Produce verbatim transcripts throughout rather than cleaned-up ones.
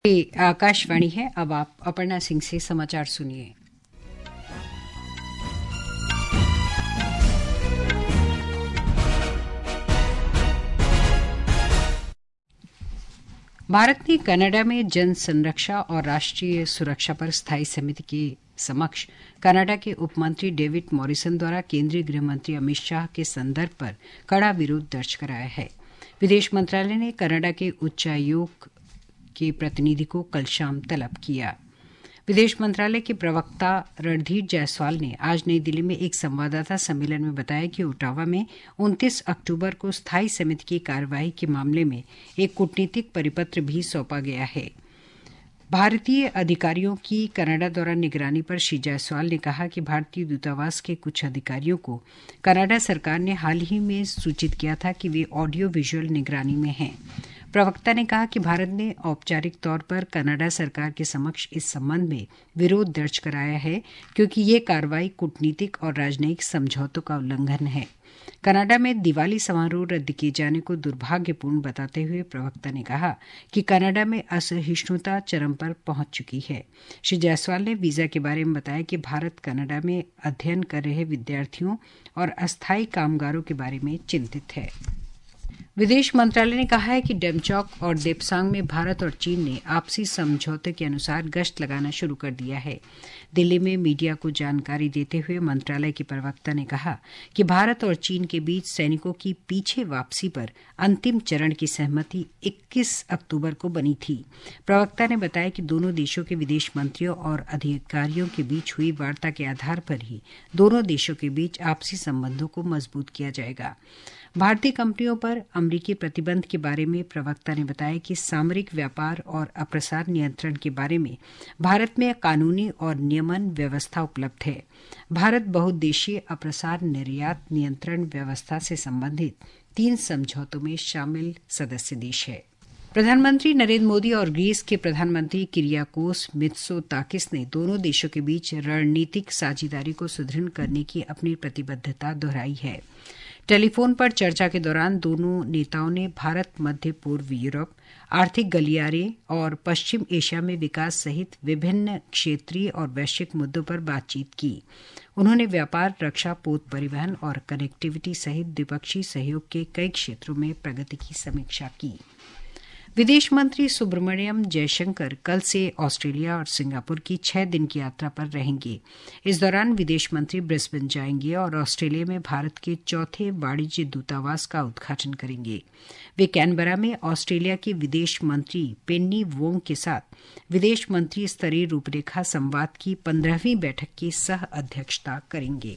ये आकाशवाणी है। अब आप अपर्णा सिंह से समाचार सुनिए। भारत ने कनाडा में जन संरक्षा और राष्ट्रीय सुरक्षा पर स्थायी समिति के समक्ष कनाडा के उपमंत्री डेविड मॉरिसन द्वारा केंद्रीय गृह मंत्री अमित शाह के संदर्भ पर कड़ा विरोध दर्ज कराया है। विदेश मंत्रालय ने कनाडा के उच्चायोग के प्रतिनिधि को कल शाम तलब किया। विदेश मंत्रालय के प्रवक्ता रणधीर जायसवाल ने आज नई दिल्ली में एक संवाददाता सम्मेलन में बताया कि ओटावा में उनतीस अक्टूबर को स्थायी समिति की कार्यवाही के मामले में एक कूटनीतिक परिपत्र भी सौंपा गया है। भारतीय अधिकारियों की कनाडा दौरा निगरानी पर श्री जायसवाल ने कहा कि भारतीय दूतावास के कुछ अधिकारियों को कनाडा सरकार ने हाल ही में सूचित किया था कि वे ऑडियो विजुअल निगरानी में हैं। प्रवक्ता ने कहा कि भारत ने औपचारिक तौर पर कनाडा सरकार के समक्ष इस संबंध में विरोध दर्ज कराया है क्योंकि ये कार्रवाई कूटनीतिक और राजनयिक समझौतों का उल्लंघन है। कनाडा में दिवाली समारोह रद्द किए जाने को दुर्भाग्यपूर्ण बताते हुए प्रवक्ता ने कहा कि कनाडा में असहिष्णुता चरम पर पहुंच चुकी है। श्री जायसवाल ने वीजा के बारे में बताया कि भारत कनाडा में अध्ययन कर रहे विद्यार्थियों और अस्थायी कामगारों के बारे में चिंतित है। विदेश मंत्रालय ने कहा है कि डेमचौक और देपसांग में भारत और चीन ने आपसी समझौते के अनुसार गश्त लगाना शुरू कर दिया है। दिल्ली में मीडिया को जानकारी देते हुए मंत्रालय के प्रवक्ता ने कहा कि भारत और चीन के बीच सैनिकों की पीछे वापसी पर अंतिम चरण की सहमति इक्कीस अक्टूबर को बनी थी। प्रवक्ता ने बताया कि दोनों देशों के विदेश मंत्रियों और अधिकारियों के बीच हुई वार्ता के आधार पर ही दोनों देशों के बीच आपसी संबंधों को मजबूत किया जाएगा। भारतीय कंपनियों पर अमरीकी प्रतिबंध के बारे में प्रवक्ता ने बताया कि सामरिक व्यापार और अप्रसार नियंत्रण के बारे में भारत में कानूनी और नियमन व्यवस्था उपलब्ध है। भारत बहुउद्देशीय अप्रसार निर्यात नियंत्रण व्यवस्था से संबंधित तीन समझौतों में शामिल सदस्य देश है। प्रधानमंत्री नरेंद्र मोदी और ग्रीस के प्रधानमंत्री किरियाकोस मित्सोताकिस ने दोनों देशों के बीच रणनीतिक साझेदारी को सुदृढ़ करने की अपनी प्रतिबद्धता दोहराई है। टेलीफोन पर चर्चा के दौरान दोनों नेताओं ने भारत, मध्य पूर्व यूरोप, आर्थिक गलियारे और पश्चिम एशिया में विकास सहित विभिन्न क्षेत्रीय और वैश्विक मुद्दों पर बातचीत की। उन्होंने व्यापार, रक्षा, पोत परिवहन और कनेक्टिविटी सहित द्विपक्षीय सहयोग के कई क्षेत्रों में प्रगति की समीक्षा की। विदेश मंत्री सुब्रमण्यम जयशंकर कल से ऑस्ट्रेलिया और सिंगापुर की छह दिन की यात्रा पर रहेंगे। इस दौरान विदेश मंत्री ब्रिस्बेन जाएंगे और ऑस्ट्रेलिया में भारत के चौथे वाणिज्य दूतावास का उद्घाटन करेंगे। वे कैनबरा में ऑस्ट्रेलिया के विदेश मंत्री पेन्नी वोंग के साथ विदेश मंत्री स्तरीय रूपरेखा संवाद की पंद्रहवीं बैठक की सह अध्यक्षता करेंगे।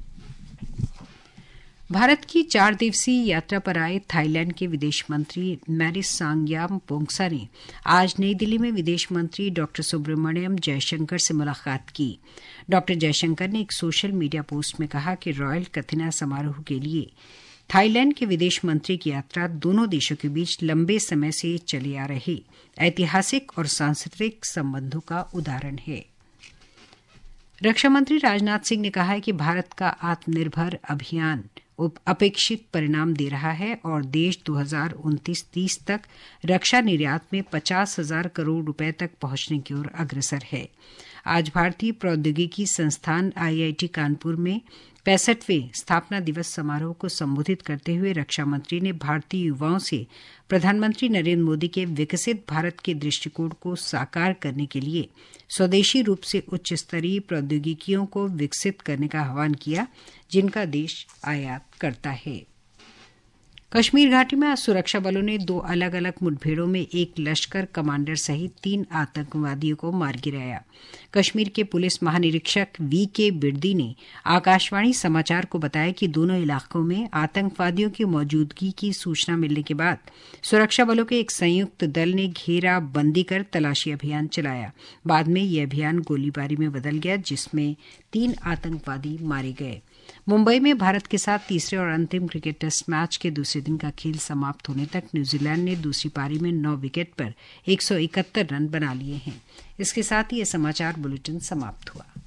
भारत की चार दिवसीय यात्रा पर आए थाईलैंड के विदेश मंत्री मैरिस सांग्याम पोंगसा ने आज नई दिल्ली में विदेश मंत्री डॉ सुब्रमण्यम जयशंकर से मुलाकात की। डॉ जयशंकर ने एक सोशल मीडिया पोस्ट में कहा कि रॉयल कथिना समारोह के लिए थाईलैंड के विदेश मंत्री की यात्रा दोनों देशों के बीच लंबे समय से चले आ रहे ऐतिहासिक और सांस्कृतिक संबंधों का उदाहरण है। रक्षा मंत्री राजनाथ सिंह ने कहा है कि भारत का आत्मनिर्भर अभियान अपेक्षित परिणाम दे रहा है और देश दो हज़ार उनतीस तीस तक रक्षा निर्यात में पचास हजार करोड़ रुपए तक पहुंचने की ओर अग्रसर है। आज भारतीय प्रौद्योगिकी संस्थान आईआईटी कानपुर में पैंसठवें स्थापना दिवस समारोह को संबोधित करते हुए रक्षा मंत्री ने भारतीय युवाओं से प्रधानमंत्री नरेंद्र मोदी के विकसित भारत के दृष्टिकोण को साकार करने के लिए स्वदेशी रूप से उच्च स्तरीय प्रौद्योगिकियों को विकसित करने का आह्वान किया, जिनका देश आयात करता है। कश्मीर घाटी में आज सुरक्षा बलों ने दो अलग अलग मुठभेड़ों में एक लश्कर कमांडर सहित तीन आतंकवादियों को मार गिराया। कश्मीर के पुलिस महानिरीक्षक वी के बिर्दी ने आकाशवाणी समाचार को बताया कि दोनों इलाकों में आतंकवादियों की मौजूदगी की सूचना मिलने के बाद सुरक्षा बलों के एक संयुक्त दल ने घेराबंदी कर तलाशी अभियान चलाया। बाद में यह अभियान गोलीबारी में बदल गया, जिसमें तीन आतंकवादी मारे गए। मुंबई में भारत के साथ तीसरे और अंतिम क्रिकेट टेस्ट मैच के दूसरे दिन का खेल समाप्त होने तक न्यूजीलैंड ने दूसरी पारी में नौ विकेट पर एक सौ इकहत्तर रन बना लिए हैं। इसके साथ ही यह समाचार बुलेटिन समाप्त हुआ।